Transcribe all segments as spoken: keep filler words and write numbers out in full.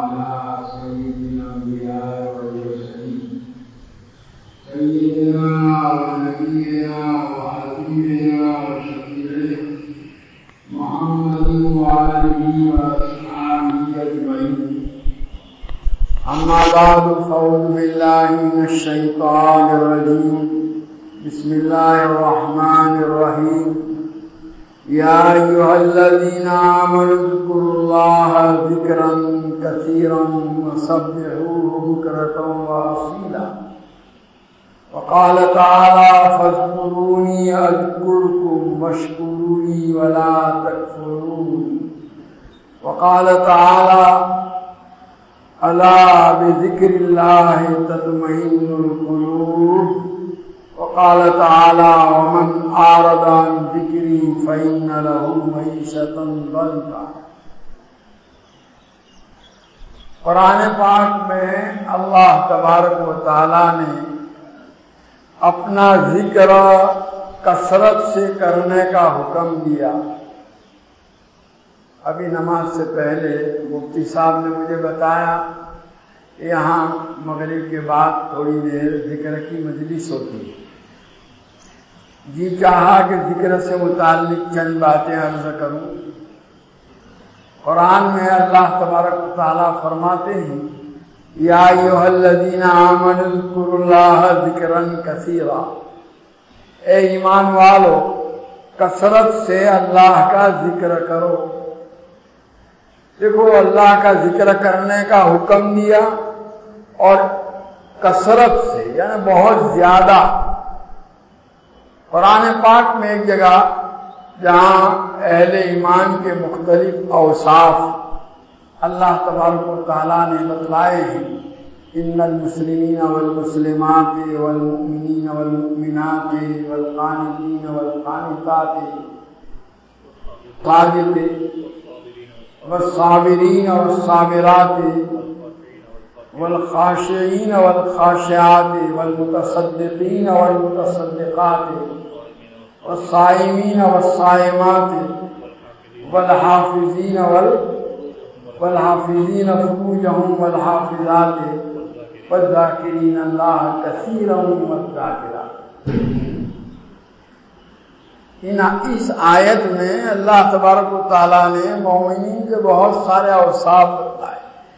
وعلى سيد الأنبياء والمرسلين سيدنا ونبينا وحبيبنا وشفيعنا محمد وآله وأصحابه أجمعين. أما بعد فأعوذ بالله من الشيطان الرجيم. بسم الله الرحمن الرحيم. يا أيها الذين آمنوا اذكروا الله ذكرا كثيرا وسبحوه بكرة وأصيلا. وقال تعالى فاذكروني أذكركم واشكروا لي ولا تكفرون. وقال تعالى ألا بذكر الله تطمئن القلوب. وقال تعالى ومن أعرض عن ذكري فإن له معيشة ضنكا. قرآن پاک میں اللہ تبارک و تعالیٰ نے اپنا ذکر کثرت سے کرنے کا حکم دیا. ابھی نماز سے پہلے مفتی صاحب نے مجھے بتایا یہاں مغرب کے بعد تھوڑی دیر ذکر کی مجلس ہوتی ہے. جی چاہا کہ ذکر سے متعلق چند باتیں عرض کروں. قرآن میں اللہ تبارک و تعالیٰ فرماتے ہیں یا ایھا الذین آمنوا اذکروا اللہ ذکرا کثیرا. اے ایمان والو کثرت سے اللہ کا ذکر کرو. دیکھو اللہ کا ذکر کرنے کا حکم دیا اور کثرت سے یعنی بہت زیادہ. قرآن پاک میں ایک جگہ جہاں اہل ایمان کے مختلف اوصاف اللہ تبارک و تعالیٰ نے بتلائے ہیں. ان المسلمین والمسلمات والمؤمنین والمؤمنات والقانتین والقانتات والصابرین والصابرات والخاشعین والخاشعات والمتصدقین والمتصدقات والصائمین والصائمات والحافظین والحافظین فروجہم والحافظات والذاکرین اللہ کثیرا والذاکرات. اس آیت میں اللہ تبارک و تعالیٰ نے مومنین کے بہت سارے اوصاف بتائے.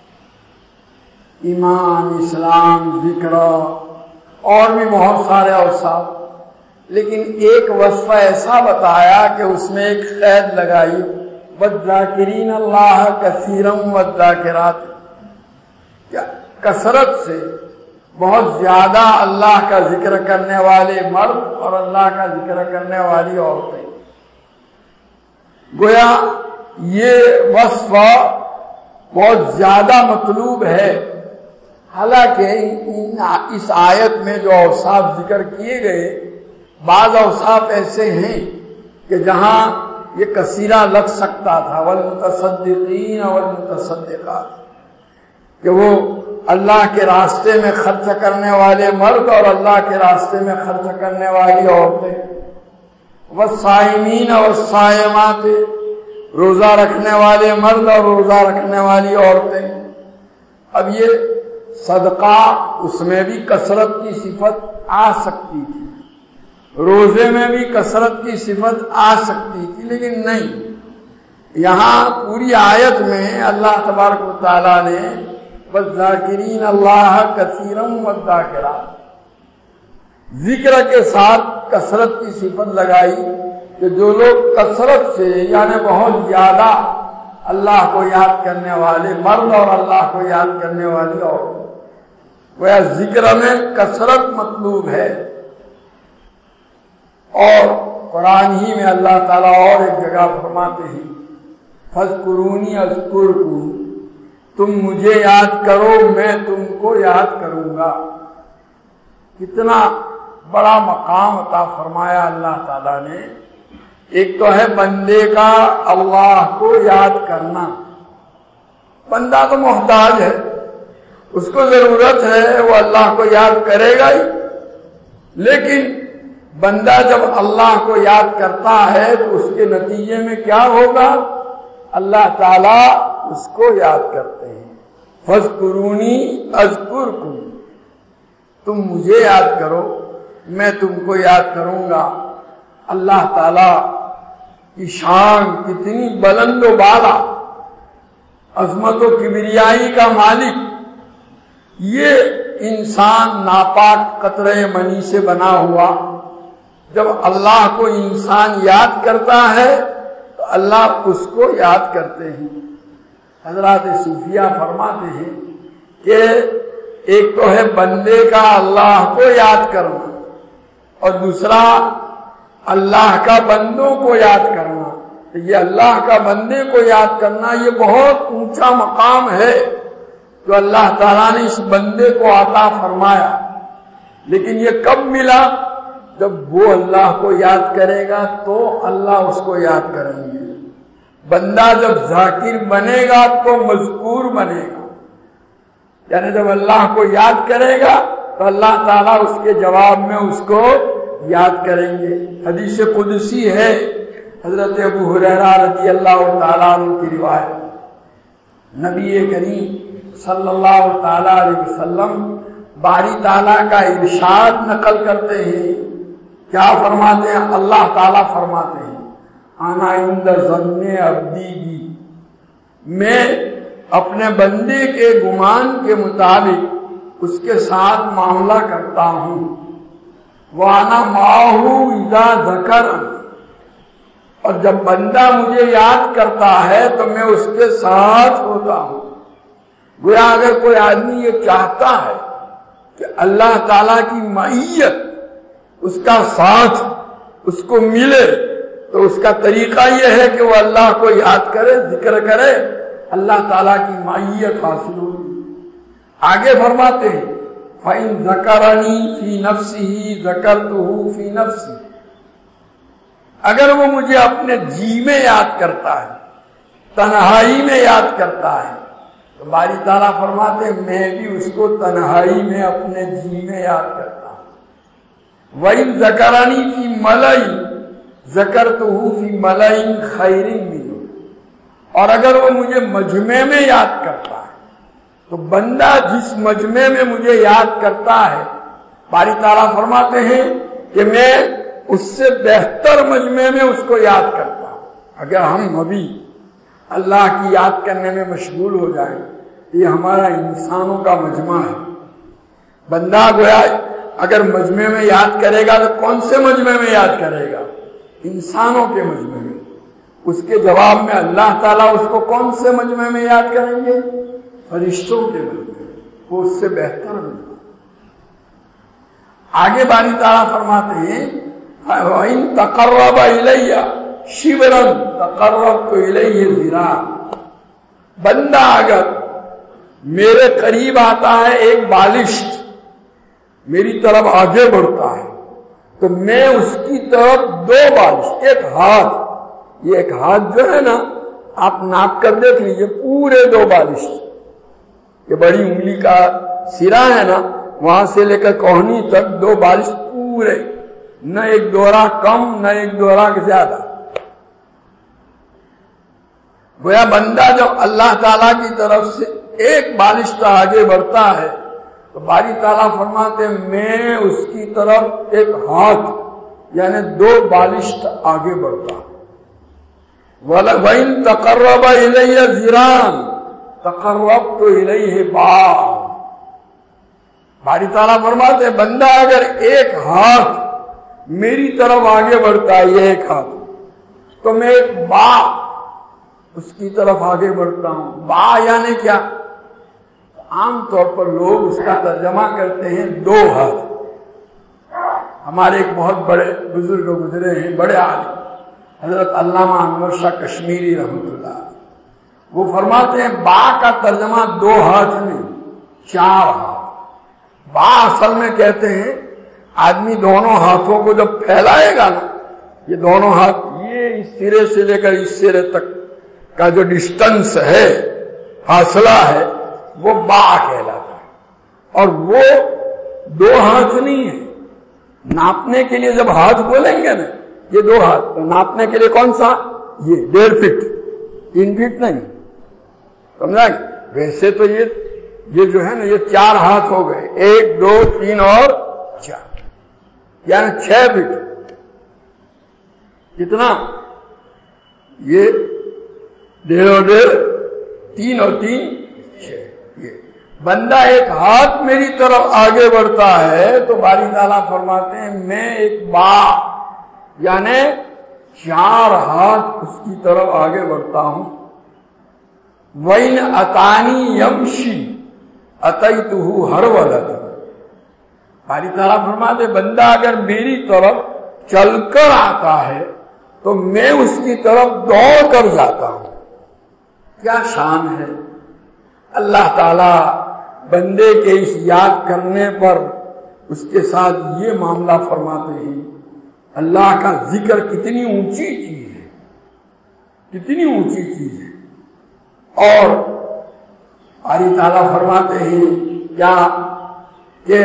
ایمان، اسلام، ذکر اور بھی بہت سارے اوصاف. لیکن ایک وصف ایسا بتایا کہ اس میں ایک قید لگائی والذاکرین اللہ کثیرا والذاکرات. کیا کثرت سے بہت زیادہ اللہ کا ذکر کرنے والے مرد اور اللہ کا ذکر کرنے والی عورتیں. گویا یہ وصف بہت زیادہ مطلوب ہے. حالانکہ اس آیت میں جو اوصاف ذکر کیے گئے بعض اوصاف ایسے ہیں کہ جہاں یہ کثیرہ لگ سکتا تھا. والمتصدقین والمتصدقات کہ وہ اللہ کے راستے میں خرچ کرنے والے مرد اور اللہ کے راستے میں خرچ کرنے والی عورتیں. والصائمین والصائمات روزہ رکھنے والے مرد اور روزہ رکھنے والی عورتیں. اب یہ صدقہ اس میں بھی کثرت کی صفت آ سکتی تھی, روزے میں بھی کثرت کی صفت آ سکتی تھی, لیکن نہیں. یہاں پوری آیت میں اللہ تبارک و تعالیٰ نے والذاکرین اللہ کثیرا والذاکرات ذکر کے ساتھ کثرت کی صفت لگائی کہ جو لوگ کثرت سے یعنی بہت زیادہ اللہ کو یاد کرنے والے مرد اور اللہ کو یاد کرنے والی عورت. وہ ذکر میں کثرت مطلوب ہے. اور قرآن ہی میں اللہ تعالیٰ اور ایک جگہ فرماتے ہیں فاذکرونی اذکرکم. تم مجھے یاد کرو میں تم کو یاد کروں گا. کتنا بڑا مقام عطا فرمایا اللہ تعالیٰ نے. ایک تو ہے بندے کا اللہ کو یاد کرنا. بندہ تو محتاج ہے, اس کو ضرورت ہے, وہ اللہ کو یاد کرے گا ہی. لیکن بندہ جب اللہ کو یاد کرتا ہے تو اس کے نتیجے میں کیا ہوگا؟ اللہ تعالیٰ اس کو یاد کرتے ہیں. فاذکرونی اذکرکم، تم مجھے یاد کرو میں تم کو یاد کروں گا۔ اللہ تعالی کی شان کتنی بلند و بالا، عظمت و کبریائی کا مالک، یہ انسان ناپاک قطرے منی سے بنا ہوا، جب اللہ کو انسان یاد کرتا ہے تو اللہ اس کو یاد کرتے ہیں۔ حضرات صوفیہ فرماتے ہیں کہ ایک تو ہے بندے کا اللہ کو یاد کرنا، اور دوسرا اللہ کا بندوں کو یاد کرنا۔ یہ اللہ کا بندے کو یاد کرنا یہ بہت اونچا مقام ہے جو اللہ تعالیٰ نے اس بندے کو عطا فرمایا، لیکن یہ کب ملا؟ جب وہ اللہ کو یاد کرے گا تو اللہ اس کو یاد کریں گے۔ بندہ جب ذاکر بنے گا تو مذکور بنے گا، یعنی جب اللہ کو یاد کرے گا تو اللہ تعالیٰ اس کے جواب میں اس کو یاد کریں گے۔ حدیث قدسی ہے، حضرت ابو ہریرہ رضی اللہ تعالیٰ عنہ کی روایت، نبی کریم صلی اللہ تعالیٰ علیہ وسلم باری تعالیٰ کا ارشاد نقل کرتے ہیں۔ کیا فرماتے ہیں؟ اللہ تعالیٰ فرماتے ہیں انا عند ظن عبدی بی، میں اپنے بندے کے گمان کے مطابق اس کے ساتھ معاملہ کرتا ہوں۔ وَأَنَا مَعَهُ إِذَا ذَكَرَنِ، اور جب بندہ مجھے یاد کرتا ہے تو میں اس کے ساتھ ہوتا ہوں۔ گویا اگر کوئی آدمی یہ چاہتا ہے کہ اللہ تعالیٰ کی معیت، اس کا ساتھ اس کو ملے، تو اس کا طریقہ یہ ہے کہ وہ اللہ کو یاد کرے، ذکر کرے، اللہ تعالیٰ کی معیت حاصل ہوگی۔ آگے فرماتے ہیں فَإِن ذَكَرَنِي فِي نَفْسِهِ ذَكَرْتُهُ فِي نَفْسِي، اگر وہ مجھے اپنے جی میں یاد کرتا ہے، تنہائی میں یاد کرتا ہے، تو باری تعالیٰ فرماتے ہیں میں بھی اس کو تنہائی میں اپنے جی میں یاد کرتا ہوں۔ وَإِن ذَكَرَنِي فِي مَلَئٍ ذَكَرْتُهُ فِي مَلَئٍ خَيْرٍ مِّنْهُ، اور اگر وہ مجھے مجمع میں یاد کرتا ہے تو بندہ جس مجمع میں مجھے یاد کرتا ہے، باری تعالیٰ فرماتے ہیں کہ میں اس سے بہتر مجمع میں اس کو یاد کرتا ہوں۔ اگر ہم ابھی اللہ کی یاد کرنے میں مشغول ہو جائیں، یہ ہمارا انسانوں کا مجمع ہے۔ بندہ گویا اگر مجمع میں یاد کرے گا تو کون سے مجمع میں یاد کرے گا؟ انسانوں کے مجمع میں۔ اس کے جواب میں اللہ تعالیٰ اس کو کون سے مجمع میں یاد کریں گے؟ فرشتوں کے مجمع میں، وہ اس سے بہتر مجمع۔ آگے باری تعالیٰ فرماتے ہیں وَإِن تَقَرَّبَ إِلَيَّ شِبْرًا تَقَرَّبْتُ إِلَيْهِ ذِرَاعًا، بندہ اگر میرے قریب آتا ہے ایک بالشت، میری طرف آگے بڑھتا ہے، تو میں اس کی طرف دو بالشت، ایک ہاتھ، یہ ایک ہاتھ جو ہے نا آپ ناپ کر دیکھ لیجئے، پورے دو بالشت، یہ بڑی انگلی کا سرا ہے نا، وہاں سے لے کر کوہنی تک دو بالشت پورے، نہ ایک دورہ کم نہ ایک دورہ زیادہ۔ گویا بندہ جب اللہ تعالیٰ کی طرف سے ایک بالشت آگے بڑھتا ہے تو باری تعالیٰ فرماتے ہیں میں اس کی طرف ایک ہاتھ یعنی دو بالشت آگے بڑھتا ہوں۔ وَإِن تَقَرَّبَ إِلَيَّ ذِرَاعًا تَقَرَّبْتُ إِلَيْهِ بَاعًا، باری تعالیٰ فرماتے ہیں بندہ اگر ایک ہاتھ میری طرف آگے بڑھتا ہے، یہ ایک ہاتھ، تو میں ایک با اس کی طرف آگے بڑھتا ہوں۔ با یعنی کیا؟ عام طور پر لوگ اس کا ترجمہ کرتے ہیں دو ہاتھ۔ ہمارے ایک بہت بڑے بزرگ گزرے ہیں، بڑے عالم، حضرت علامہ انور شاہ کشمیری رحمۃ اللہ، وہ فرماتے ہیں با کا ترجمہ دو ہاتھ نہیں، چار ہاتھ۔ با اصل میں کہتے ہیں آدمی دونوں ہاتھوں کو جب پھیلائے گا نا، یہ دونوں ہاتھ یہ اس سرے سے لے کر اس سرے تک کا جو ڈسٹنس ہے، فاصلہ ہے، وہ با کہلاتا ہے۔ اور وہ دو ہاتھ نہیں ہے، ناپنے کے لیے جب ہاتھ بولیں گے نا یہ دو ہاتھ، تو ناپنے کے لیے کون سا؟ یہ ڈیڑھ فٹ، تین فٹ نہیں، سمجھا؟ ویسے تو یہ یہ جو ہے نا یہ چار ہاتھ ہو گئے، ایک دو تین اور چار، یعنی چھ فٹ. کتنا؟ یہ ڈیڑھ اور ڈیڑھ تین اور تین چھ. یہ بندہ ایک ہاتھ میری طرف آگے بڑھتا ہے تو باری تعالیٰ فرماتے ہیں میں ایک با یعنی چار ہاتھ اس کی طرف آگے بڑھتا ہوں. وَإِنْ أَتَانِي يَمْشِي أَتَيْتُهُ هَرْوَلَةً. باری تعالیٰ فرماتے بندہ اگر میری طرف چل کر آتا ہے تو میں اس کی طرف دوڑ کر جاتا ہوں. کیا شان ہے! اللہ تعالیٰ بندے کے اس یاد کرنے پر اس کے ساتھ یہ معاملہ فرماتے ہیں. اللہ کا ذکر کتنی اونچی چیز ہے، کتنی اونچی چیز ہے. اور باری تعالیٰ فرماتے ہیں کیا کہ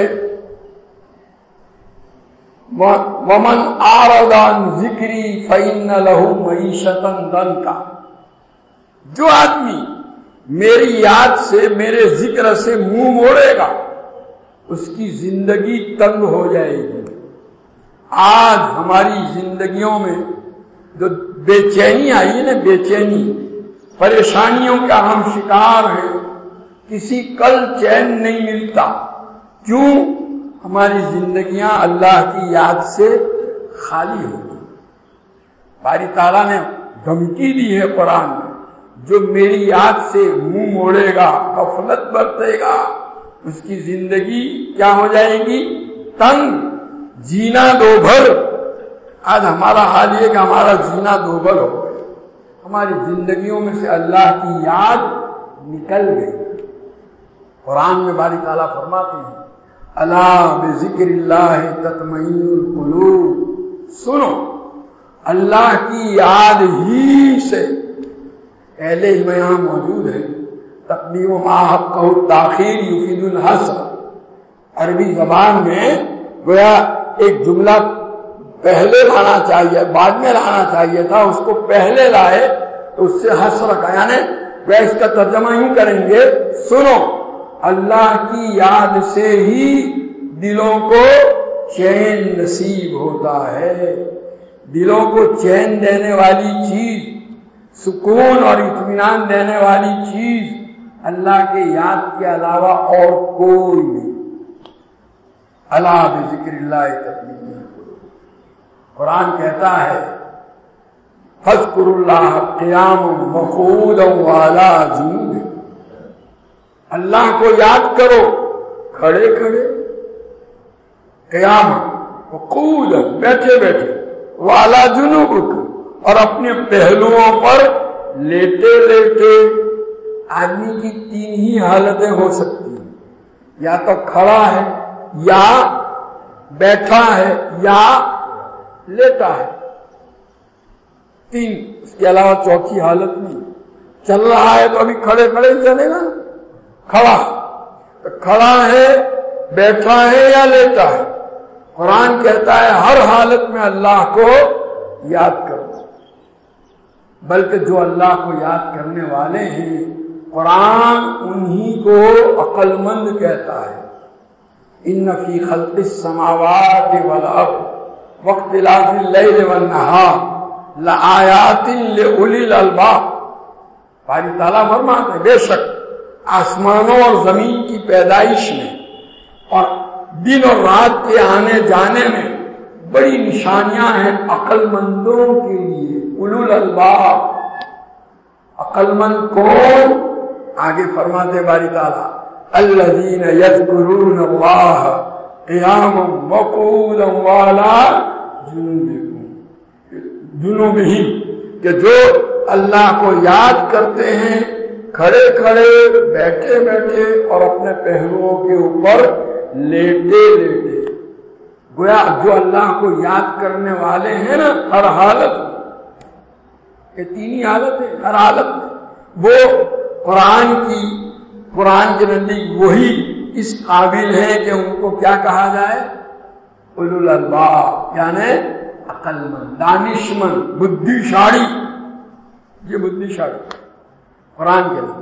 وَمَنْ أَعْرَضَ عَنْ ذِكْرِي فَإِنَّ لَهُ مَعِيشَةً ضَنْكًا. جو آدمی میری یاد سے میرے ذکر سے منہ موڑے گا اس کی زندگی تنگ ہو جائے گی. آج ہماری زندگیوں میں جو بے چینی آئی ہے نا، بے چینی پریشانیوں کا ہم شکار ہیں. کسی کل چین نہیں ملتا. کیوں؟ ہماری زندگیاں اللہ کی یاد سے خالی ہو گئی. باری تعالیٰ نے دھمکی دی ہے قرآن میں، جو میری یاد سے منہ موڑے گا، غفلت برتے گا، اس کی زندگی کیا ہو جائے گی؟ تنگ، جینا دو بھر. آج ہمارا حال یہ کہ ہمارا جینا دو بھر ہو گیا. ہماری زندگیوں میں سے اللہ کی یاد نکل گئی. قرآن میں باری تعالیٰ فرماتے ہیں الا بذکر اللہ تطمئن القلوب. سنو، اللہ کی یاد ہی سے. پہلے ہی میں یہاں موجود ہے تقدیم ما حقہ تاخیر یفید الحصر. عربی زبان میں گویا ایک جملہ پہلے لانا چاہیے، بعد میں لانا چاہیے تھا، اس کو پہلے لائے تو اس سے حصر کا، یعنی وہ اس کا ترجمہ یوں کریں گے سنو، اللہ کی یاد سے ہی دلوں کو چین نصیب ہوتا ہے. دلوں کو چین دینے والی چیز، سکون اور اطمینان دینے والی چیز اللہ کے یاد کے علاوہ اور کوئی نہیں. الا بذکر اللہ تطمئن القلوب. قرآن کہتا ہے فاذکروا اللہ قیاما وقعودا وعلی جنوبکم. اللہ کو یاد کرو کھڑے کھڑے، قیاما وقعودا بیٹھے بیٹھے، وعلی جنوبکم اور اپنے پہلوؤں پر لیٹے لیٹے. آدمی کی تین ہی حالتیں ہو سکتی ہیں، یا تو کھڑا ہے، یا بیٹھا ہے، یا لیٹا ہے. تین، اس کے علاوہ چوتھی حالت نہیں. چل رہا ہے تو ابھی کھڑے کھڑے ہی چلے گا. کھڑا کھڑا ہے، بیٹھا ہے یا لیٹا ہے. قرآن کہتا ہے ہر حالت میں اللہ کو یاد کرو. بلکہ جو اللہ کو یاد کرنے والے ہیں قرآن انہی کو عقل مند کہتا ہے. ان فی خلق السماوات والارض واختلاف اللیل والنہار لآیات لأولی الالباب. باری تعالیٰ فرماتے ہیں بے شک آسمانوں اور زمین کی پیدائش میں اور دن اور رات کے آنے جانے میں بڑی نشانیاں ہیں عقل مندوں کے لیے. اولو الالباب. عقل مند کون؟ آگے فرماتے باری تعالیٰ الذین یذکرون اللہ قیاما وقعودا وعلی جنوبہم. جنوبہم کہ جو اللہ کو یاد کرتے ہیں کھڑے کھڑے، بیٹھے بیٹھے اور اپنے پہلوؤں کے اوپر لیٹے لیٹے. گویا جو اللہ کو یاد کرنے والے ہیں نا ہر حالت، یہ تین ہی حالت ہے، ہر حالت میں وہ قرآن کی قرآن کے نزدیک وہی اس قابل ہے کہ ان کو کیا کہا جائے؟ اولو الالباب، یعنی عقل مند، دانش مند، بدھی شاڑی. یہ بدھی شاڑی قرآن کے نزدیک.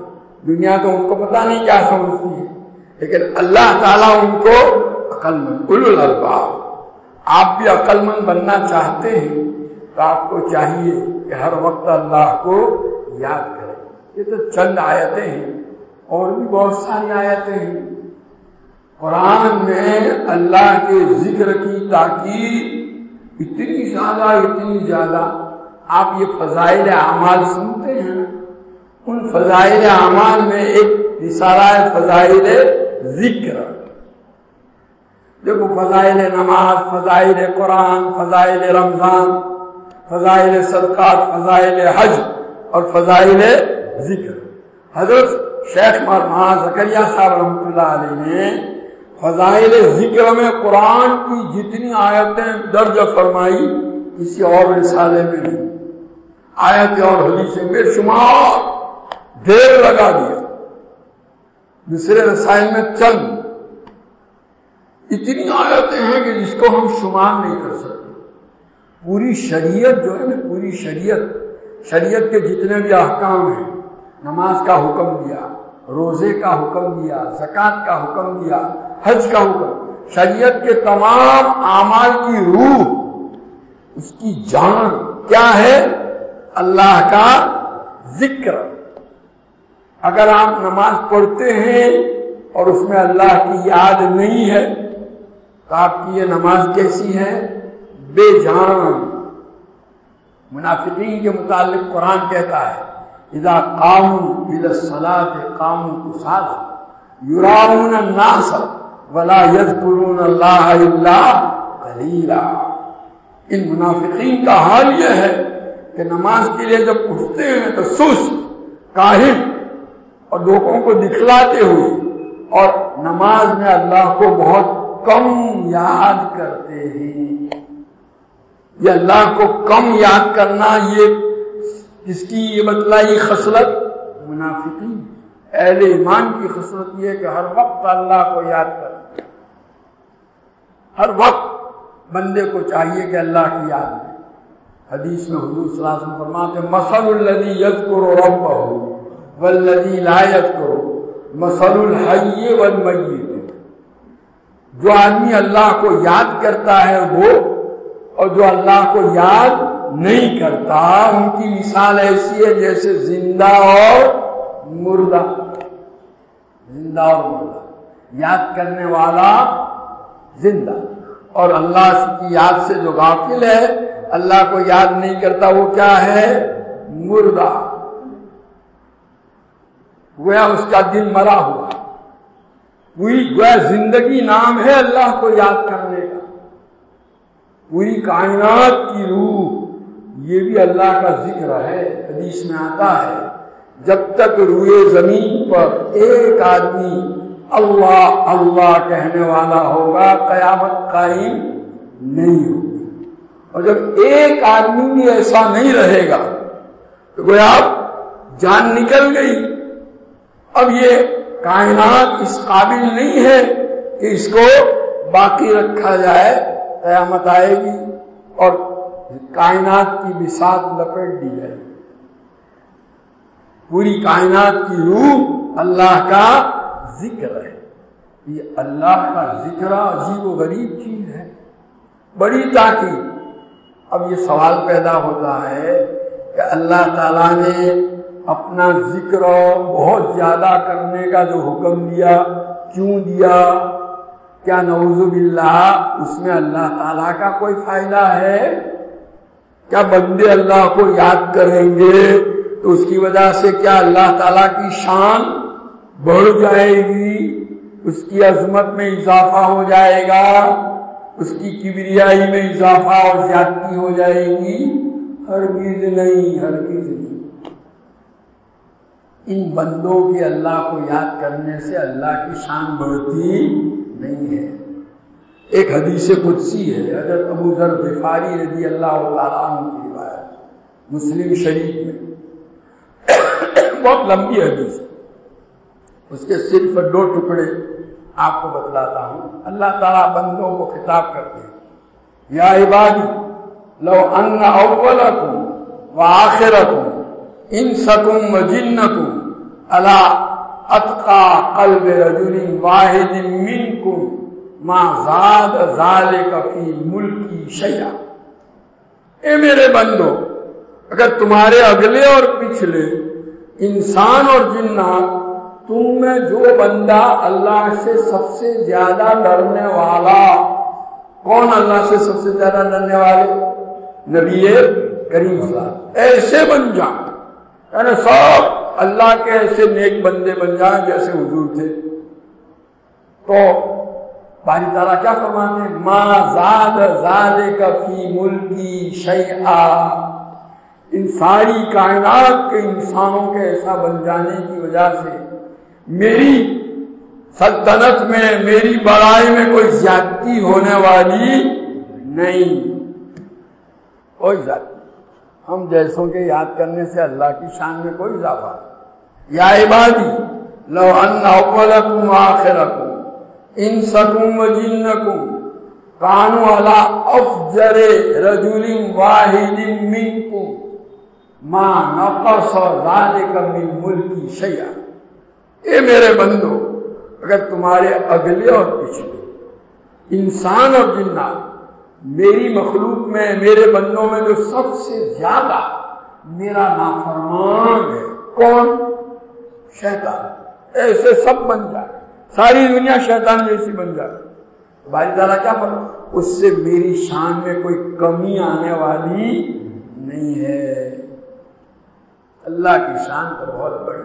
دنیا تو ان کو پتا نہیں کیا سمجھتی ہے، لیکن اللہ تعالیٰ ان کو عقل مند، اولو الالباب۔ آپ بھی عقل مند بننا چاہتے ہیں تو آپ کو چاہیے کہ ہر وقت اللہ کو یاد کریں۔ یہ تو چند آیتیں ہیں، اور بھی بہت ساری آیتیں ہیں قرآن میں اللہ کے ذکر کی تاکید اتنی زیادہ اتنی زیادہ۔ آپ یہ فضائل اعمال سنتے ہیں، ان فضائل اعمال میں ایک رسالہ ہے فضائل ذکر۔ دیکھو فضائل نماز، فضائل قرآن، فضائل رمضان، فضائل صدقات، فضائل حج اور فضائل ذکر۔ حضرت شیخ مولانا زکریا صاحب رحمۃ اللہ علیہ نے فضائل ذکر میں قرآن کی جتنی آیتیں درج فرمائی کسی اور رسالے میں نہیں، آیتیں اور حدیثیں بے شمار ڈھیر لگا دیا۔ دوسرے رسائل میں چند اتنی آیتیں ہیں کہ جس کو ہم شمار نہیں کر سکتے۔ پوری شریعت جو ہے نا، پوری شریعت شریعت کے جتنے بھی احکام ہیں، نماز کا حکم دیا، روزے کا حکم دیا، زکوٰۃ کا حکم دیا، حج کا حکم، شریعت کے تمام اعمال کی روح، اس کی جان کیا ہے؟ اللہ کا ذکر۔ اگر آپ نماز پڑھتے ہیں اور اس میں اللہ کی یاد نہیں ہے تو آپ کی یہ نماز کیسی ہے؟ بے جان۔ منافقین کے متعلق قرآن کہتا ہے اذا قاموا الى الصلاة قاموا كسالى يراؤون الناس ولا يذكرون الله الا قليلا۔ ان منافقین کا حال یہ ہے کہ نماز کے لیے جب اٹھتے ہیں تو سست، کاہل اور لوگوں کو دکھلاتے ہوئے، اور نماز میں اللہ کو بہت کم یاد کرتے ہیں۔ یہ اللہ کو کم یاد کرنا، یہ جس کی یہ بتلائی خصلت منافقین۔ اہل ایمان کی خصلت یہ ہے کہ ہر وقت اللہ کو یاد کریں، ہر وقت بندے کو چاہیے کہ اللہ کی یاد میں۔ حدیث میں حضور صلی اللہ علیہ وسلم فرماتے ہیں مثل الذی یذکر ربہ والذی لا یذکر مثل الحی والمیت۔ جو آدمی اللہ کو یاد کرتا ہے وہ، اور جو اللہ کو یاد نہیں کرتا، ان کی مثال ایسی ہے جیسے زندہ اور مردہ۔ زندہ اور مردہ، یاد کرنے والا زندہ، اور اللہ کی یاد سے جو غافل ہے، اللہ کو یاد نہیں کرتا، وہ کیا ہے؟ مردہ۔ گویا اس کا دل مرا ہوا، پوری گویا زندگی نام ہے اللہ کو یاد کرنے کا۔ پوری کائنات کی روح یہ بھی اللہ کا ذکر ہے۔ حدیث میں آتا ہے جب تک روئے زمین پر ایک آدمی اللہ اللہ کہنے والا ہوگا قیامت قائم نہیں ہوگی، اور جب ایک آدمی بھی ایسا نہیں رہے گا تو گویا اب جان نکل گئی۔ اب یہ کائنات اس قابل نہیں ہے کہ اس کو باقی رکھا جائے، قیامت آئے گی اور کائنات کی بساط لپیٹ دی جائے گی۔ پوری کائنات کی روح اللہ کا ذکر ہے۔ یہ اللہ کا ذکر عجیب و غریب چیز ہے، بڑی تاکید۔ اب یہ سوال پیدا ہوتا ہے کہ اللہ تعالیٰ نے اپنا ذکر بہت زیادہ کرنے کا جو حکم دیا، کیوں دیا؟ کیا نعوذ باللہ اس میں اللہ تعالیٰ کا کوئی فائدہ ہے؟ کیا بندے اللہ کو یاد کریں گے تو اس کی وجہ سے کیا اللہ تعالیٰ کی شان بڑھ جائے گی، اس کی عظمت میں اضافہ ہو جائے گا، اس کی کبریائی میں اضافہ اور زیادتی ہو جائے گی؟ ہرگز نہیں، ہرگز نہیں۔ ان بندوں کے اللہ کو یاد کرنے سے اللہ کی شان بڑھتی نہیں ہے۔ ایک حدیث قدسی ہے حضرت ابو ذر غفاری رضی اللہ تعالیٰ عنہ کی روایت، مسلم شریف میں، بہت لمبی حدیث، اس کے صرف دو ٹکڑے آپ کو بتلاتا ہوں۔ اللہ تعالیٰ بندوں کو خطاب کرتے ہیں یا عبادی لو ان اولکم وآخرکم انسکم وجنکم علی اتقى قلب رجل واحد منكم ما زاد ذلك في ملکی شیئا۔ اے میرے بندو، اگر تمہارے اگلے اور پچھلے انسان اور جنات تم میں جو بندہ اللہ سے سب سے زیادہ ڈرنے والا، کون اللہ سے سب سے زیادہ ڈرنے والے؟ نبی کریم صلی اللہ علیہ وسلم، ایسے بن جائیں، یعنی سب اللہ کے ایسے نیک بندے بن جائیں جیسے حضور تھے، تو باری تعالیٰ کیا فرماتے ہیں؟ ما زاد ذالک فی ملکی شیئا، ان ساری کائنات کے انسانوں کے ایسا بن جانے کی وجہ سے میری سلطنت میں، میری بڑائی میں کوئی زیادتی ہونے والی نہیں، کوئی زیادتی۔ ہم جیسوں کے یاد کرنے سے اللہ کی شان میں کوئی اضافہ نہیں۔ یا عبادی لو ان اولکم آخرکم انسکم و جنکم کانوا علی افجر رجل واحد منکم ما نقص ذلک من ملکی شیئا۔ اے میرے بندو، اگر تمہارے اگلے اور پچھلے انسان اور جنات میری مخلوق میں، میرے بندوں میں جو سب سے زیادہ میرا نافرمان ہے، کون؟ شیطان، ایسے سب بن جائے، ساری دنیا شیطان جیسی بن جائے، باری تعالیٰ کیا فرمائے؟ اس سے میری شان میں کوئی کمی آنے والی نہیں ہے۔ اللہ کی شان تو بہت بڑی،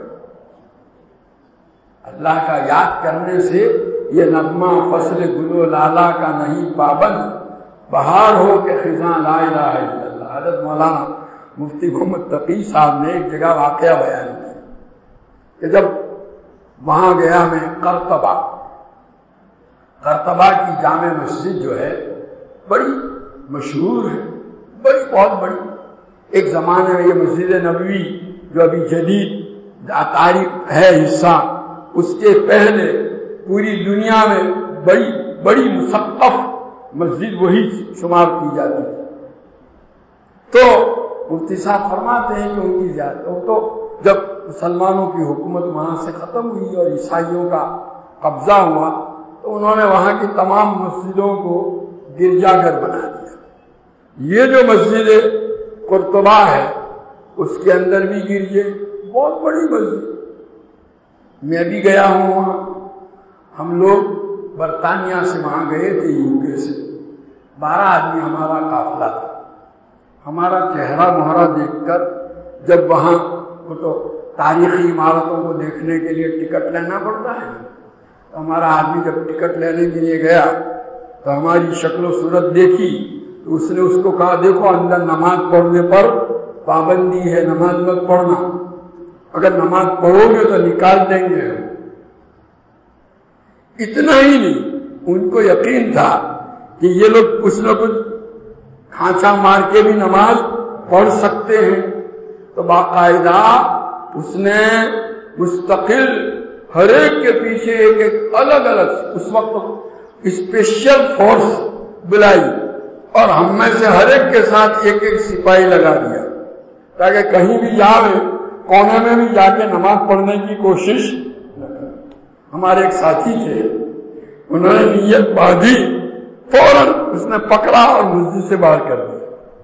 اللہ کا یاد کرنے سے یہ نغمہ فصل گل و لالا کا نہیں پابند، بہار ہو کہ خزاں لا الہ الا اللہ۔ حضرت مولانا مفتی محمد تقی صاحب نے ایک جگہ واقعہ بیان کیا کہ جب وہاں گیا میں قرطبہ، قرطبہ کی جامع مسجد جو ہے بڑی مشہور ہے، بڑی بہت بڑی، ایک زمانے میں یہ مسجد نبوی جو ابھی جدید تاریخ ہے حصہ، اس کے پہلے پوری دنیا میں بڑی بڑی مثقف مسجد وہی شمار کی جاتی ہے۔ تو مفتی صاحب فرماتے ہیں کہ ان کی زیادہ تو جب مسلمانوں کی حکومت وہاں سے ختم ہوئی اور عیسائیوں کا قبضہ ہوا تو انہوں نے وہاں کی تمام مسجدوں کو گرجا گھر بنا دیا۔ یہ جو مسجد قرطبہ ہے اس کے اندر بھی گرجے، بہت بڑی مسجد، میں بھی گیا ہوں وہاں۔ ہم لوگ برطانیہ سے وہاں گئے تھے، یو کے سے، بارہ آدمی ہمارا قافلہ تھا۔ ہمارا چہرہ مہرہ دیکھ کر جب وہاں تو تاریخی عمارتوں کو دیکھنے کے لیے ٹکٹ لینا پڑتا ہے، تو ہمارا آدمی جب ٹکٹ لینے کے لیے گیا تو ہماری شکل و صورت دیکھی تو اس نے اس کو کہا دیکھو اندر نماز پڑھنے پر پابندی ہے، نماز مت پڑھنا، اگر نماز پڑھو گے تو نکال دیں گے۔ اتنا ہی نہیں، ان کو یقین تھا کہ یہ لوگ کچھ نہ کچھ کھانچا مار کے بھی نماز پڑھ سکتے ہیں، تو باقاعدہ اس نے مستقل ہر ایک کے پیچھے ایک ایک الگ الگ اس وقت اسپیشل فورس بلائی اور ہم میں سے ہر ایک کے ساتھ ایک ایک سپاہی لگا دیا تاکہ کہیں بھی جاوے کونے میں بھی جا کے نماز پڑھنے کی کوشش نہ کرے۔ ہمارے ایک ساتھی تھے، انہوں نے نیت باندھی، فوراً اس نے پکڑا اور مسجد سے باہر کر دیا۔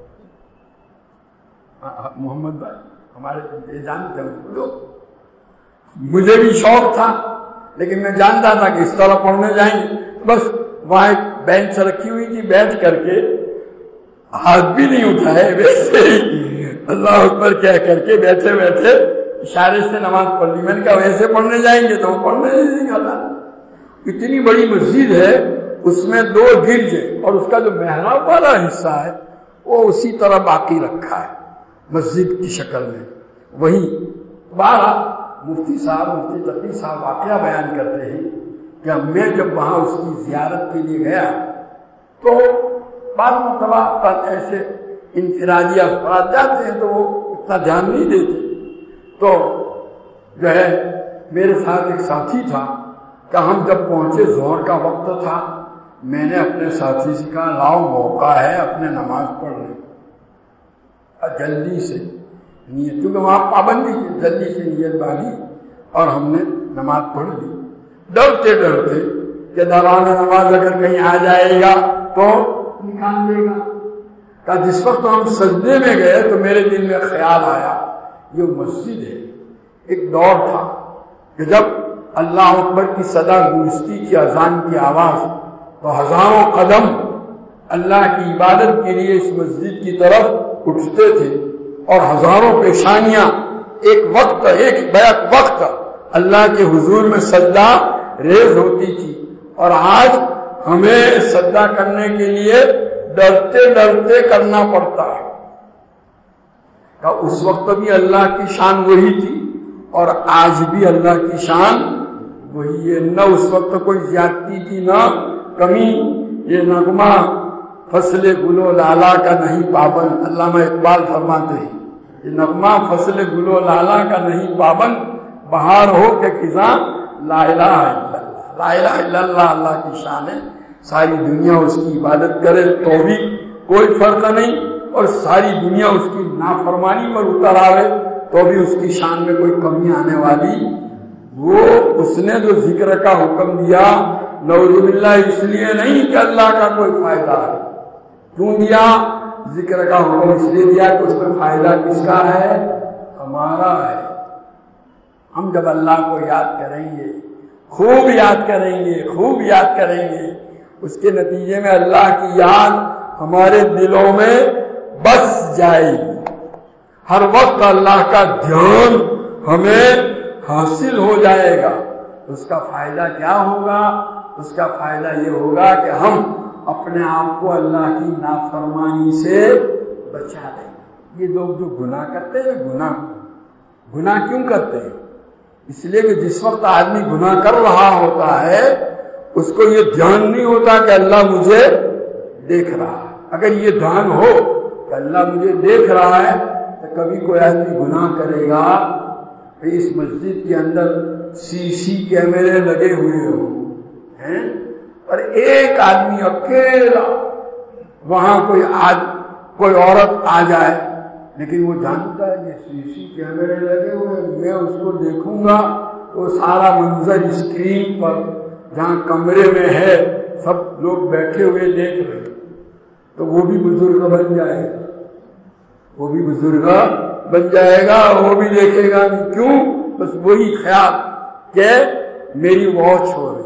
محمد بھائی ہمارے جانتے ہیں، مجھے بھی شوق تھا لیکن میں جانتا تھا کہ اس طرح پڑھنے جائیں گے، بس وہاں ایک بینچ رکھی ہوئی تھی، بیٹھ کر کے ہاتھ بھی نہیں اٹھائے، ویسے ہی اللہ اکبر کہہ کر کے بیٹھے بیٹھے اشارے سے نماز پڑھ لی۔ میں نے کہا ویسے پڑھنے جائیں گے تو وہ پڑھنے نہیں دیں گے۔ اللہ اتنی بڑی مسجد ہے، اس میں دو گرجے اور اس کا جو محراب والا حصہ ہے وہ اسی طرح باقی رکھا ہے مسجد کی شکل میں۔ وہی بارہ مفتی صاحب مفتی تقی صاحب واقعہ بیان کرتے ہیں کہ میں جب وہاں اس کی زیارت کے لیے گیا تو بعض مرتبہ ایسے انفرادی افراد جاتے ہیں تو وہ اتنا دھیان نہیں دیتے، تو جو ہے میرے ساتھ ایک ساتھی تھا کہ ہم جب پہنچے ظہر کا وقت تھا، میں نے اپنے ساتھی سے کہا لاؤ موقع ہے اپنے نماز پڑھ لیں، جلدی سے نیت، کیونکہ وہاں پابندی کی، جلدی سے نیت باندھی اور ہم نے نماز پڑھ لی، ڈرتے ڈرتے کہ دوران نماز اگر کہیں آ جائے گا تو نکال دے گا۔ کہ جس وقت ہم سجدے میں گئے تو میرے دل میں خیال آیا یہ مسجد ہے۔ ایک دور تھا کہ جب اللہ اکبر کی صدا گونجتی تھی، اذان کی آواز، تو ہزاروں قدم اللہ کی عبادت کے لیے اس مسجد کی طرف اٹھتے تھے، اور ہزاروں پیشانیاں ایک وقت ایک بیک وقت اللہ کے حضور میں سجدہ ریز ہوتی تھی۔ اور آج ہمیں سجدہ کرنے کے لیے ڈرتے ڈرتے کرنا پڑتا ہے۔ کہ اس وقت بھی اللہ کی شان وہی تھی اور آج بھی اللہ کی شان وہی ہے، نہ اس وقت کوئی زیادتی تھی نہ کمی۔ یہ نغمہ فصل گل و لالا کا نہیں پابند، علامہ اقبال فرماتے ہیں یہ نغمہ فصل گل و لالا کا نہیں پابند، بہار ہو کہ خزاں لا الہ الا اللہ۔ لا الہ الا اللہ اللہ کی شان ہے، ساری دنیا اس کی عبادت کرے تو بھی کوئی فرق نہیں، اور ساری دنیا اس کی نافرمانی پر اتر آوے تو بھی اس کی شان میں کوئی کمی آنے والی۔ وہ اس نے جو ذکر کا حکم دیا نعوذ باللہ اس لیے نہیں کہ اللہ کا کوئی فائدہ ہے، کیوں دیا؟ ذکر کا حکم اس لیے دیا کہ اس میں فائدہ کس کا ہے؟ ہمارا ہے۔ ہم جب اللہ کو یاد کریں گے، خوب یاد کریں گے، خوب یاد کریں گے، اس کے نتیجے میں اللہ کی یاد ہمارے دلوں میں بس جائے گی۔ ہر وقت اللہ کا دھیان ہمیں حاصل ہو جائے گا۔ اس کا فائدہ کیا ہوگا؟ اس کا فائدہ یہ ہوگا کہ ہم اپنے آپ کو اللہ کی نافرمانی سے بچا لیں گے۔ یہ لوگ جو گناہ کرتے ہیں، گناہ گناہ کیوں کرتے ہیں؟ اس لیے کہ جس وقت آدمی گناہ کر رہا ہوتا ہے اس کو یہ دھیان نہیں ہوتا کہ اللہ مجھے دیکھ رہا ہے۔ اگر یہ دھیان ہو کہ اللہ مجھے دیکھ رہا ہے تو کبھی کوئی آدمی گناہ کرے گا کہ اس مسجد کے اندر سی سی کیمرے لگے ہوئے ہیں اور ایک آدمی اکیلا وہاں کوئی آج کوئی عورت آ جائے، لیکن وہ جانتا ہے کہ سی سی کیمرے لگے ہوئے، میں اس کو دیکھوں گا تو سارا منظر اسکرین پر جہاں کمرے میں ہے سب لوگ بیٹھے ہوئے دیکھ رہے، تو وہ بھی بزرگ بن جائے گا، وہ بھی بزرگ بن جائے گا، وہ بھی دیکھے گا۔ کیوں؟ بس وہی خیال کہ میری واچ ہو رہی۔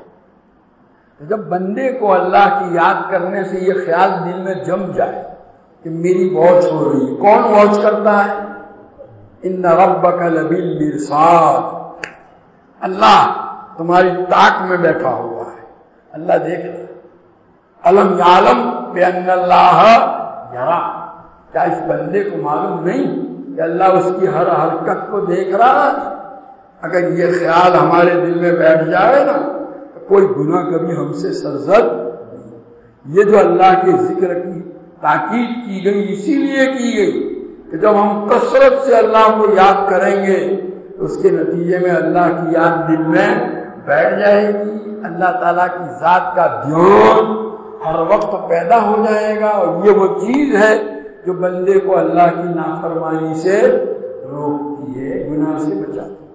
جب بندے کو اللہ کی یاد کرنے سے یہ خیال دل میں جم جائے کہ میری واچ ہو رہی ہے، کون واچ کرتا ہے؟ ان ربک لبالمرصاد، اللہ تمہاری تاک میں بیٹھا ہوا ہے، اللہ دیکھ رہا ہے۔ الم یعلم بان اللہ یرا، کیا اس بندے کو معلوم نہیں کہ اللہ اس کی ہر حرکت کو دیکھ رہا ہے؟ اگر یہ خیال ہمارے دل میں بیٹھ جائے نا تو کوئی گناہ کبھی ہم سے سرزد نہیں۔ یہ جو اللہ کے ذکر کی تاکید کی گئی اسی لیے کی گئی کہ جب ہم کثرت سے اللہ کو یاد کریں گے تو اس کے نتیجے میں اللہ کی یاد دل میں بیٹھ جائے گی، اللہ تعالیٰ کی ذات کا دھیان ہر وقت پیدا ہو جائے گا، اور یہ وہ چیز ہے جو بندے کو اللہ کی نافرمانی سے روکتی ہے، گناہ سے بچاتی ہے۔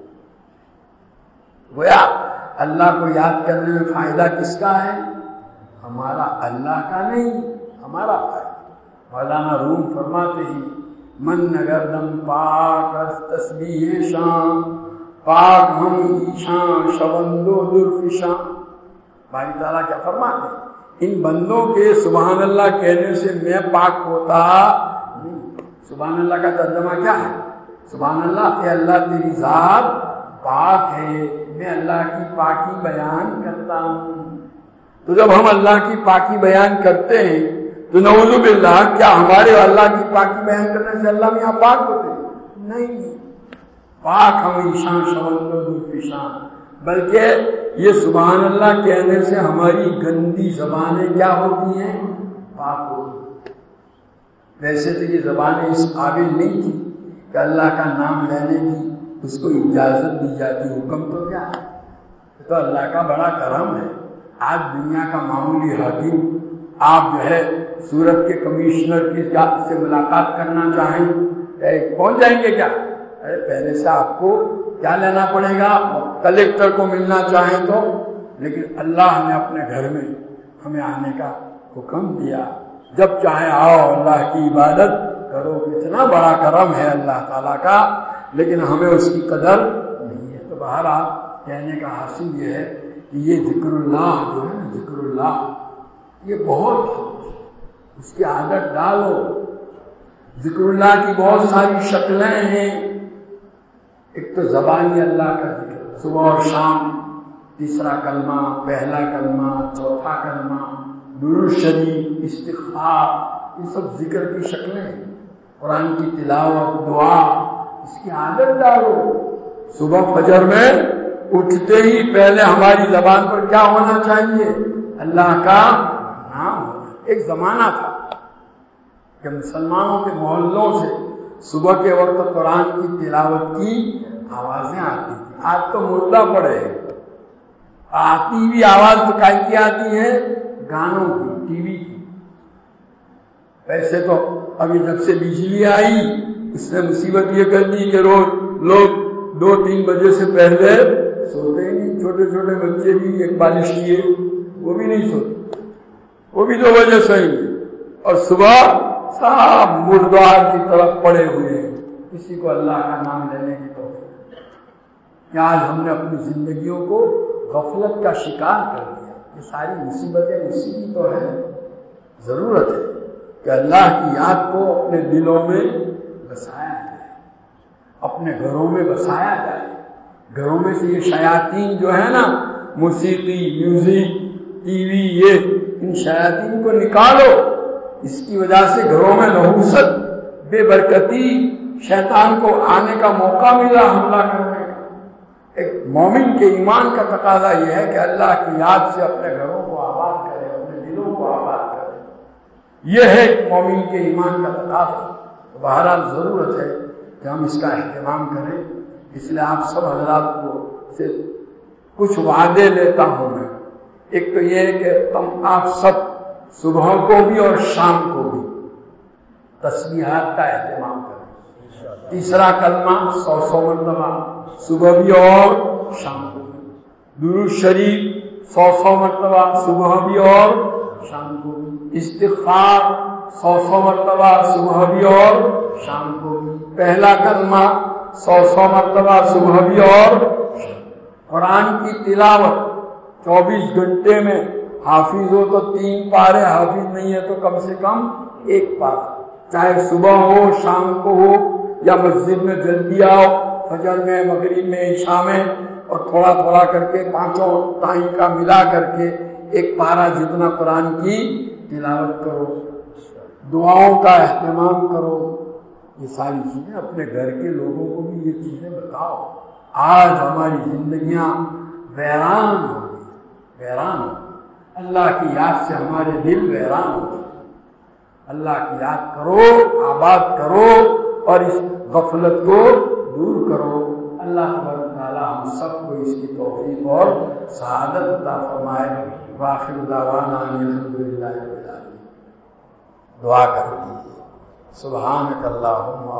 گویا اللہ کو یاد کرنے میں فائدہ کس کا ہے؟ ہمارا، اللہ کا نہیں، ہمارا فائدہ۔ مولانا روم فرماتے ہیں من نگر دم پاک از تسبیح شان، پاک ہم ایشان شوندو درفشان۔ باری تعالیٰ کیا فرماتے ہیں؟ ان بندوں کے سبحان اللہ کہنے سے میں پاک ہوتا نہیں۔ سبحان اللہ کا ترجمہ کیا ہے؟ سبحان اللہ، اے اللہ تیری ذات پاک ہے، میں اللہ کی پاکی بیان کرتا ہوں۔ تو جب ہم اللہ کی پاکی بیان کرتے ہیں تو نعوذ باللہ کیا ہمارے اللہ کی پاکی بیان کرنے سے اللہ میاں پاک ہوتے ہیں؟ نہیں، پاک ہم ایشان شوندو درفشان، بلکہ یہ سبحان اللہ کہنے سے ہماری گندی زبانیں کیا ہوتی ہیں؟ پاک ہوتی۔ ویسے تو یہ زبانیں اس قابل نہیں تھی کہ اللہ کا نام لینے کی اس کو اجازت دی جاتی، حکم تو کیا ہے؟ تو اللہ کا بڑا کرم ہے۔ آج دنیا کا معمولی حاکم آپ جو ہے سورت کے کمشنر کی ذات سے ملاقات کرنا چاہیں پہنچ جائیں گے کیا؟ ارے پہلے سے آپ کو کیا لینا پڑے گا؟ کلیکٹر کو ملنا چاہیں تو، لیکن اللہ نے اپنے گھر میں ہمیں آنے کا حکم دیا، جب چاہے آؤ اللہ کی عبادت کرو۔ اتنا بڑا کرم ہے اللہ تعالیٰ کا، لیکن ہمیں اس کی قدر نہیں ہے۔ تو بہرحال کہنے کا حاصل یہ ہے کہ یہ ذکر اللہ جو ہے نا، ذکر اللہ یہ بہت اس کی عادت ڈالو۔ ذکر اللہ کی بہت ساری شکلیں ہیں۔ ایک تو زبانی اللہ کا ذکر، صبح اور شام، تیسرا کلمہ، پہلا کلمہ، چوتھا کلمہ، درود شریف، استغفار، یہ سب ذکر کی شکلیں ہیں۔ قرآن کی تلاوت، دعا، اس کی عادت ڈالو۔ صبح فجر میں اٹھتے ہی پہلے ہماری زبان پر کیا ہونا چاہیے؟ اللہ کا نام۔ ایک زمانہ تھا کہ مسلمانوں کے محلوں سے صبح کے وقت قرآن کی تلاوت کی آوازیں آتی تھیں۔ آج تو مردہ پڑے، آتی بھی آواز تو کائی کی آتی ہے؟ گانوں کی، ٹی وی کی۔ ویسے تو ابھی جب سے بجلی آئی اس نے مصیبت یہ کر دی کہ روز لوگ دو تین بجے سے پہلے سوتے ہی نہیں۔ چھوٹے چھوٹے بچے بھی ایک بالش لیے وہ بھی نہیں سوتے، وہ بھی دو بجے سوئیں گے، اور صبح سب مردار کی طرف پڑے ہوئے ہیں۔ کسی کو اللہ کا نام لینے کی توفیق۔ آج ہم نے اپنی زندگیوں کو غفلت کا شکار کر دیا۔ یہ ساری مصیبتیں اسی کی تو ہے۔ ضرورت ہے کہ اللہ کی یاد کو اپنے دلوں میں بسایا جائے، اپنے گھروں میں بسایا جائے۔ گھروں میں سے یہ شیاطین جو ہے نا، موسیقی، میوزک، ٹی وی، یہ ان شیاطین کو نکالو۔ اس کی وجہ سے گھروں میں نحوست، بے برکتی، شیطان کو آنے کا موقع ملا حملہ کرنے کا۔ ایک مومن کے ایمان کا تقاضا یہ ہے کہ اللہ کی یاد سے اپنے گھروں کو آباد کرے، اپنے دلوں کو آباد کرے۔ یہ ہے ایک مومن کے ایمان کا تقاضا۔ بہرحال ضرورت ہے کہ ہم اس کا اہتمام کریں۔ اس لیے آپ سب حضرات کو سے کچھ وعدے لیتا ہوں میں۔ ایک تو یہ ہے کہ تم آپ سب صبح کو بھی اور شام کو بھی تسبیحات کا اہتمام کریں۔ تیسرا کلمہ سو سو مرتبہ صبح بھی اور شام کو بھی۔ درود شریف سو سو مرتبہ صبح بھی اور شام کو بھی۔ استغفار سو سو مرتبہ صبح بھی اور شام کو بھی۔ پہلا کلمہ سو سو مرتبہ صبح بھی اور شام۔ قرآن کی تلاوت چوبیس گھنٹے میں، حافظ ہو تو تین پارے، حافظ نہیں ہے تو کم سے کم ایک پارا، چاہے صبح ہو شام کو ہو، یا مسجد میں جلدی آؤ، فجر میں، مغرب میں، عشاء میں، اور تھوڑا تھوڑا کر کے پانچوں ٹائم کا ملا کر کے ایک پارا جتنا قرآن کی تلاوت کرو۔ دعاؤں کا اہتمام کرو۔ یہ ساری چیزیں اپنے گھر کے لوگوں کو بھی یہ چیزیں بتاؤ۔ آج ہماری زندگیاں ویران ہو گئی، ویران ہو گئی۔ اللہ کی یاد سے ہمارے دل ویران ہو گئے۔ اللہ کی یاد کرو، آباد کرو، اور اس غفلت کو دور کرو۔ اللہ تبارک تعالی ہم سب کو اس کی توفیق اور سعادت عطا فرمائے۔ وآخر دعوانا ان الحمدللہ رب العالمین۔ دعا کر لیجیے۔ سبحانک اللہم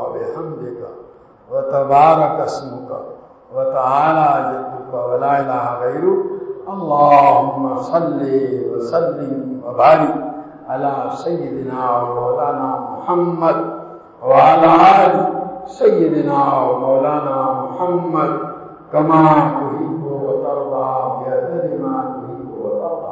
وبحمدک وتبارک اسمک وتعالی جدک ولا الہ غیرک۔ اللہم صلی وسلم وبارک علی سیدنا مولانا محمد وعلی آل سیدنا مولانا محمد کما تحب وترضى بعدد ما تحب وترضى۔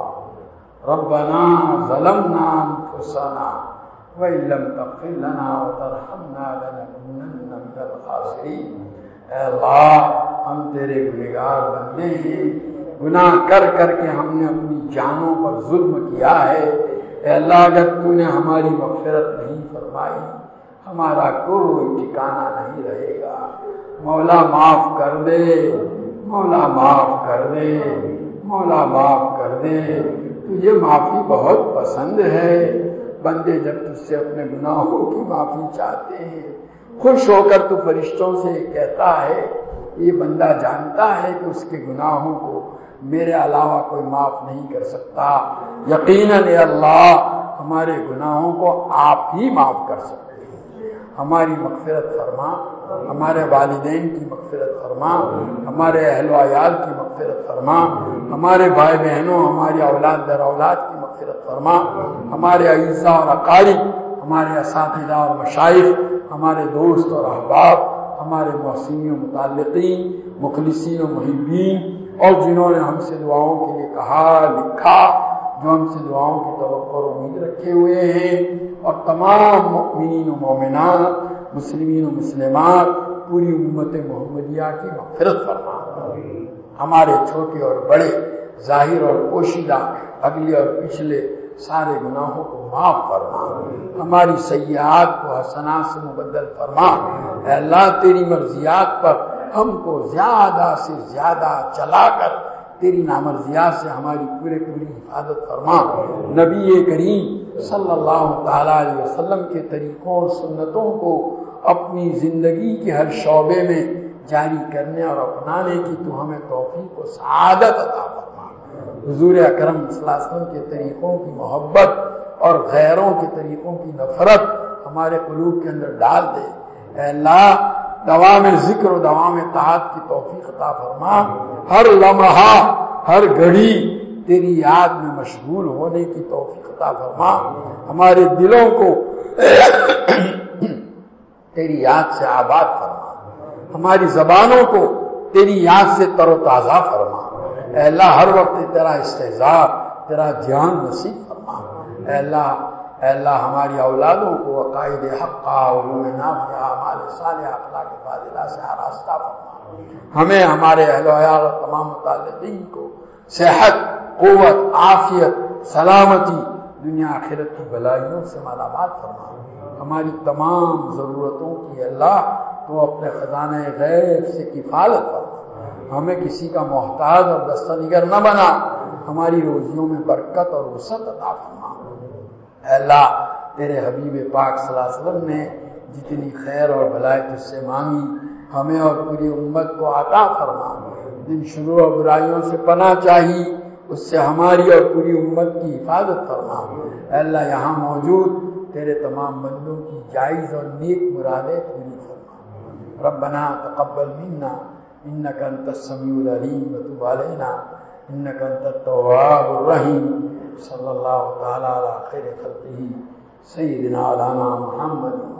ربنا ظلمنا انفسنا وإن لم تغفر لنا وترحمنا لنكونن من الخاسرین۔ اے اللہ، ہم تیرے گنہگار بندے ہیں، گناہ کر کر کے ہم نے اپنی جانوں پر ظلم کیا ہے۔ اے اللہ، اگر تو نے ہماری مغفرت نہیں فرمائی، ہمارا کوئی ٹھکانہ نہیں رہے گا۔ مولا معاف کر دے، مولا معاف کر دے، مولا معاف کر دے۔ تجھے معافی بہت پسند ہے۔ بندے جب تجھ سے اپنے گناہوں کی معافی چاہتے ہیں، خوش ہو کر تو فرشتوں سے کہتا ہے، یہ بندہ جانتا ہے کہ اس کے گناہوں کو میرے علاوہ کوئی معاف نہیں کر سکتا۔ یقیناً اے اللہ، ہمارے گناہوں کو آپ ہی معاف کر سکتے ہیں۔ ہماری مغفرت فرما، ہمارے والدین کی مغفرت فرما، ہمارے اہل و عیال کی مغفرت فرما، ہمارے بھائی بہنوں، ہماری اولاد در اولاد کی مغفرت فرما، ہمارے اعزاء اور اقارب، ہمارے اساتذہ اور مشائخ، ہمارے دوست اور احباب، ہمارے محسنین و متعلقین، مخلصین و محبین، اور جنہوں نے ہم سے دعاؤں کے لیے کہا لکھا، جو ہم سے دعاؤں کی توقع اور امید رکھے ہوئے ہیں، اور تمام مؤمنین و مومنات، مسلمین و مسلمات، پوری امت محمدیہ کی مغفرت فرما۔ ہمارے چھوٹے اور بڑے، ظاہر اور پوشیدہ، اگلے اور پچھلے سارے گناہوں کو معاف فرما، ہماری سیئات کو حسنات سے مبدل فرما۔ اے اللہ تیری مرضیات پر ہم کو زیادہ سے زیادہ چلا کر تیری نامرضیات سے ہماری پورے پوری حفاظت فرما۔ نبی کریم صلی اللہ تعالی علیہ وسلم کے طریقوں اور سنتوں کو اپنی زندگی کے ہر شعبے میں جاری کرنے اور اپنانے کی تو ہمیں توفیق و سعادت عطا فرما۔ حضور اکرم صلی اللہ علیہ وسلم کے طریقوں کی محبت اور غیروں کے طریقوں کی نفرت ہمارے قلوب کے اندر ڈال دے۔ اے اللہ دوام ذکر و دوام طاعت کی توفیق عطا فرما۔ ہر لمحہ، ہر گھڑی تیری یاد میں مشغول ہونے کی توفیق عطا فرما۔ ہمارے دلوں کو تیری یاد سے آباد فرما، ہماری زبانوں کو تیری یاد سے تر و تازہ فرما۔ اے اللہ ہر وقت تیرا استحضاء، تیرا دھیان نصیب فرما۔ اے اللہ اے اللہ ہماری اولادوں کو عقائد حقہ، علوم نافعہ، اعمال صالحہ، اخلاق فاضلہ سے آراستہ فرما۔ ہمیں، ہمارے اہل و عیال اور تمام متعلقین کو صحت، قوت، عافیت، سلامتی، دنیا آخرت کی بلائیوں سے مالا مال فرما۔ ہماری تمام ضرورتوں کی اللہ تو اپنے خزانہ غیب سے کفالت فرما۔ ہمیں کسی کا محتاج اور دستہ نگر نہ بنا، ہماری روزیوں میں برکت اور وسعت عطا فرما۔ اے اللہ تیرے حبیب پاک صلی اللہ علیہ وسلم نے جتنی خیر اور بھلائی تجھ سے مانگی، ہمیں اور پوری امت کو عطا فرما۔ جن شرور اور برائیوں سے پناہ چاہی، اس سے ہماری اور پوری امت کی حفاظت فرما۔ اے اللہ یہاں موجود تیرے تمام بندوں کی جائز اور نیک مرادیں پوری فرما۔ ربنا تقبل منا انک انت السمیع العلیم وتب علینا انک انت التواب الرحیم۔ صلی اللہ تعالی علی خیر خلقہ سیدنا مولانا محمد